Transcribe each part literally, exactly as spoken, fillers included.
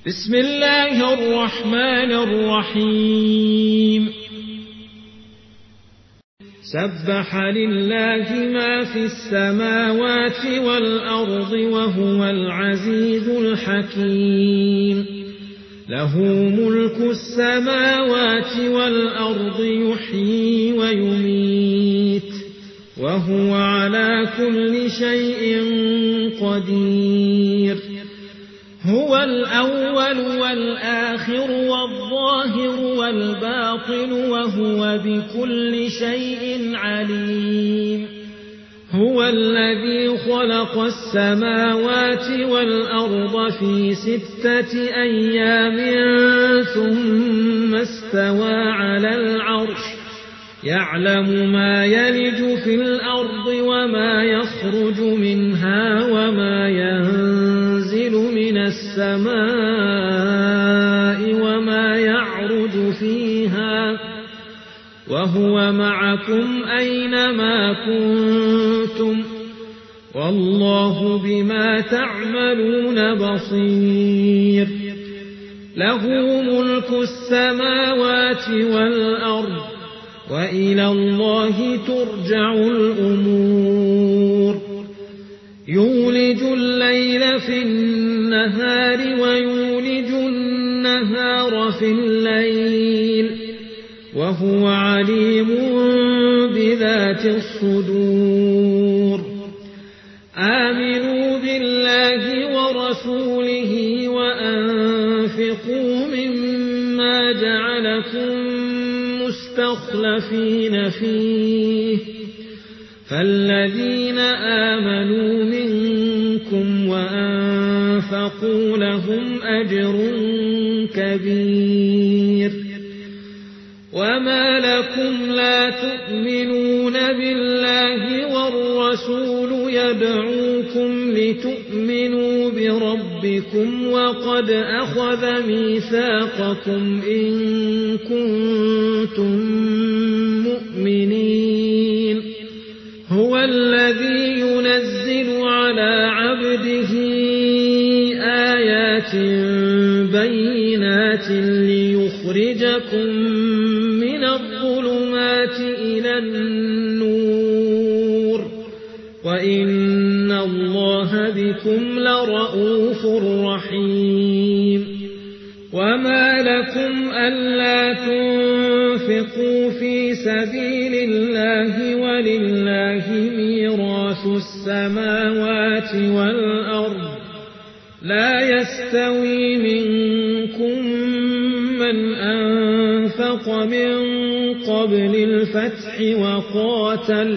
بسم الله الرحمن الرحيم سبح لله ما في السماوات والأرض وهو العزيز الحكيم له ملك السماوات والأرض يحيي ويميت وهو على كل شيء قدير هو الأول والآخر والظاهر والباطن وهو بكل شيء عليم هو الذي خلق السماوات والأرض في ستة أيام ثم استوى على العرش يعلم ما يلج في الأرض وما يخرج منها وما ينزل من السماء وما يعرج فيها وهو معكم أينما كنتم والله بما تعملون بصير له ملك السماوات والأرض وإلى الله ترجع الأمور يولج الليل في النهار ويولج النهار في الليل وهو عليم بذات الصدور آمنوا بالله ورسوله وأنفقوا مما جعلكم مستخلفين فيه فالذين آمنوا منكم وأنفقوا لهم أجر كبير وما لكم لا تؤمنون بالله والرسول يدعوكم لتؤمنوا بربكم وقد أخذ ميثاقكم إن كنتم مؤمنين هو الذي ينزل على عبده آيات بينات ليخرجكم من الظلمات إلى النور وإن الله بكم لرءوف رحيم وما لكم ألا تنفقوا في سبيل الله ولله ميراث السماوات والأرض لا يستوي منكم من أنفق من قبل الفتح وقاتل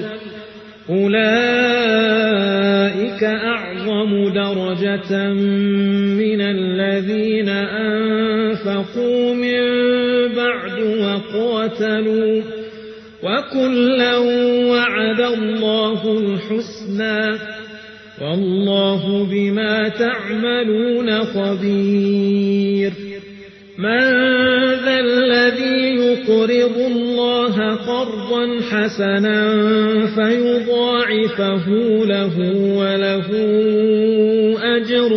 أولئك أعظم درجة من الذين أنفقوا من بعد وقاتلوا وكلا وعد الله الحسنى والله بما تعملون خبير من ذا الذي يقرض الله قرضا حسنا فيضاعفه له وله أجر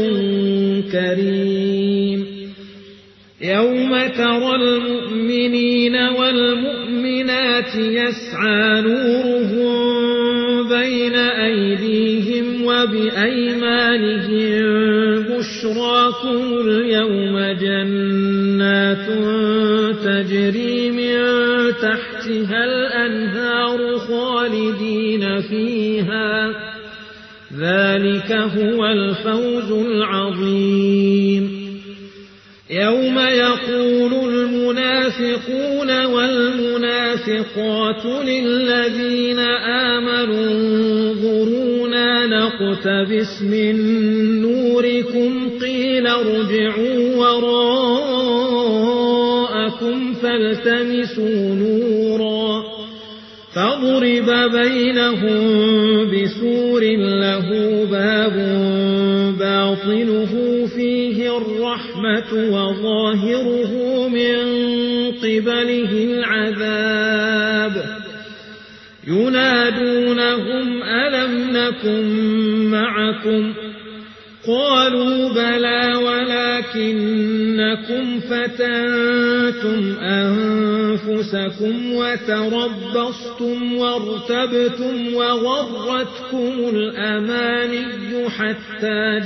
كريم يوم ترى المؤمنين والمؤمنات يسعى نورهم بين أيديهم وبأيمانهم بشراكم اليوم جنات تجري من تحتها الأنهار خالدين فيها ذلك هو الفوز العظيم يوم يقول المنافقون والمنافقات للذين آمنوا انظرونا نقتبس من نوركم قيل ارجعوا وراءكم فالتمسوا نورا فضرب بينهم بسور له باب باطنه فيه الرحمة وظاهره من قبله العذاب ينادونهم ألم نكن معكم قالوا بلى ولكنكم فتنتم أنفسكم وتربصتم وارتبتم وغرتكم الأماني حتى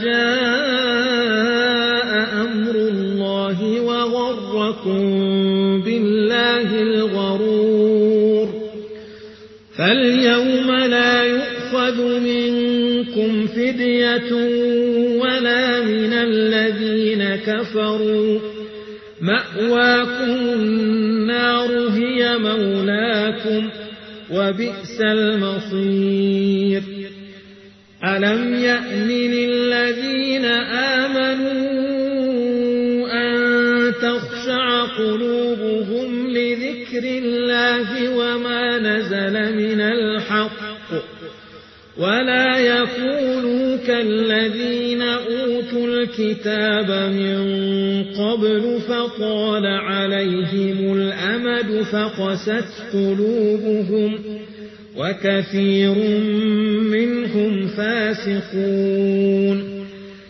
جاء أمر الله وغركم بالله الغرور فاليوم لا يؤخذ منكم فدية ولا من الذين كفروا مأواكم النار هي مولاكم وبئس المصير ألم يأن للذين آمنوا أن تخشع قلوبهم لذكر الله وما نزل من الحق ولا يكونوا كالذين أوتوا الكتاب من قبل فطال عليهم الأمد فقست قلوبهم وكثير منهم فاسقون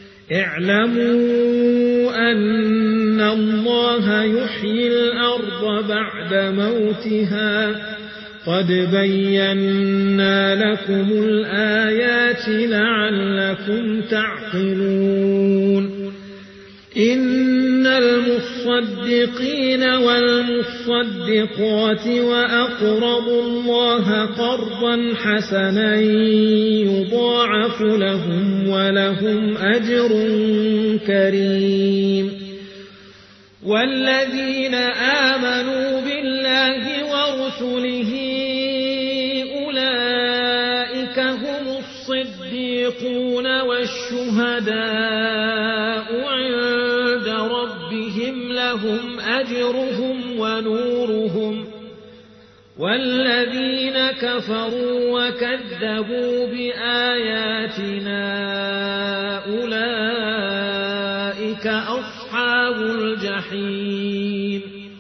اعلموا أن الله يحيي الأرض بعد موتها قد بينا لكم الآيات لعلكم تعقلون إن المصدقين والمصدقات وأقرضوا الله قرضا حسنا يضاعف لهم ولهم أجر كريم والذين آمنوا بالله ورسله أولئك هم الصديقون والشهداء عند ربهم لهم أجرهم ونورهم والذين كفروا وكذبوا بآياتنا أولئك أصحاب الجحيم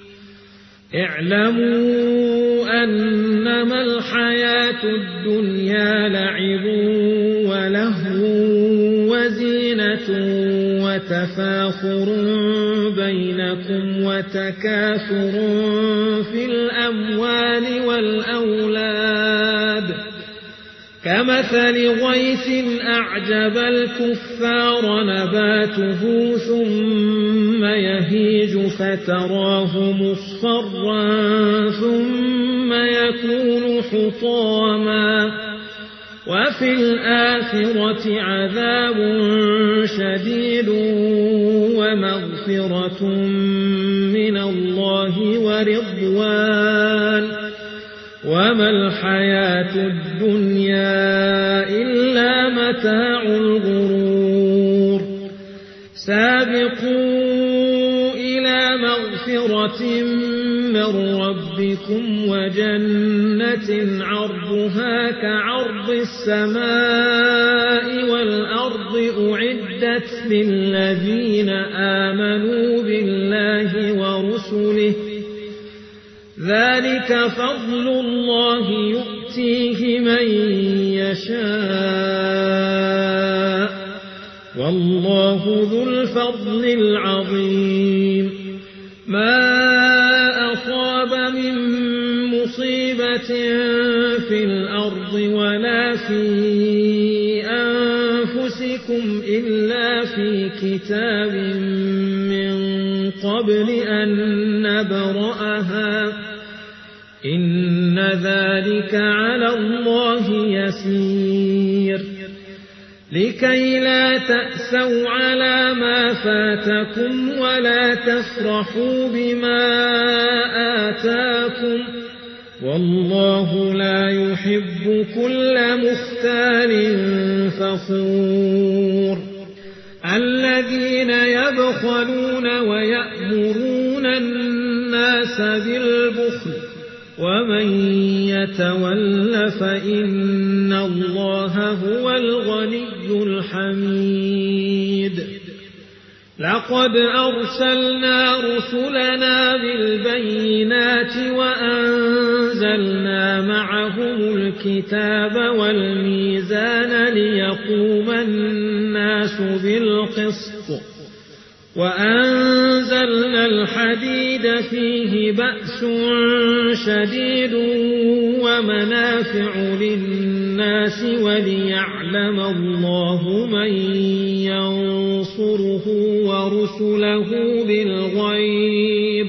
اعلموا أنما الحياة الدنيا لعب ولهو وزينة وتفاخر بينكم وتكاثر في الأموال والأولاد كمثل غيث أعجب الكفار نباته ثم يهيج فتراه مصفرا ثم يكون حطاما وفي الآخرة عذاب شديد ومغفرة من الله ورضوان وما الحياة الدنيا إلا متاع الغرور سابقوا إلى مغفرة من ربكم وجنة عرضها كعرض السماء والأرض أعدت للذين آمنوا بالله ورسله ذلك فضل الله يؤتيه من يشاء والله ذو الفضل العظيم ما أصاب من مصيبة في الأرض ولا في أنفسكم إلا في كتاب من قبل أن نبرأها إن ذلك على الله يسير لكي لا تأسوا على ما فاتكم ولا تفرحوا بما آتاكم والله لا يحب كل مختال فخور الذين يبخلون ويأمرون الناس بالبخل ومن يتول فإن الله هو الغني الحميد لقد أرسلنا رسلنا بالبينات وأنزلنا معهم الكتاب والميزان ليقوم الناس بالقسط وأنزلنا الحديد فيه بأس شديد ومنافع للناس وليعلم الله من ينصره ورسله بالغيب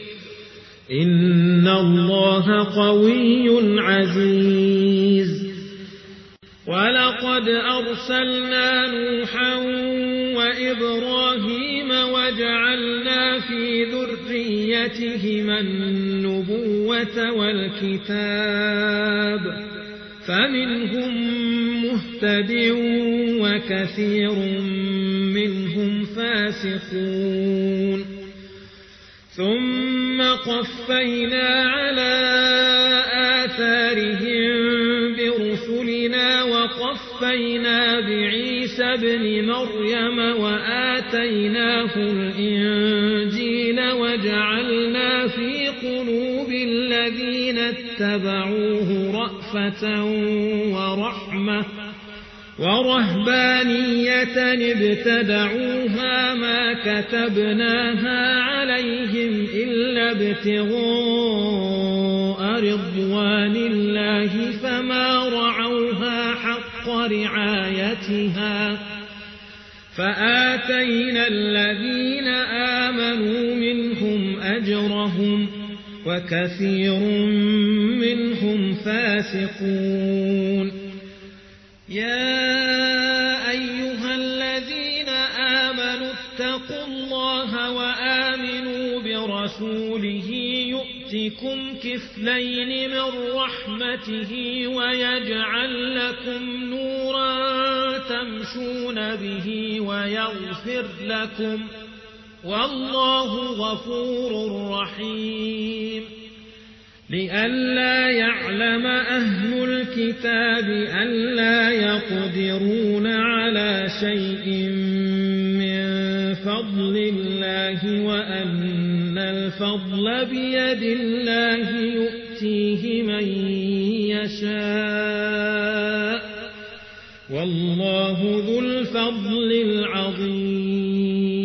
إن الله قوي عزيز. ولقد أرسلنا نوحا وإبراهيم وجعلنا في ذريتهما النبوة والكتاب فمنهم مهتد وكثير منهم فاسقون. ثم قفينا على آثارهم برسلنا وقفينا بعيسى ابن مريم وآتيناه الإنجيل وجعلنا في قلوب الذين اتبعوه رأفة ورحمة ورهبانية ابتدعوها ما كتبناها عليهم إلا ابتغاء رضوان الله فما رعوها حق رعايتها فآتينا الذين آمنوا منهم أجرهم وكثير منهم فاسقون. يا أيها الذين آمنوا اتقوا الله وآمنوا برسوله يؤتكم كفلين من رحمته ويجعل لكم نورا تمشون به ويغفر لكم والله غفور رحيم. لئلا يعلم أهل الكتاب ألا يقدرون على شيء من فضل الله وأن الفضل بيد الله يؤتيه من يشاء والله ذو الفضل العظيم.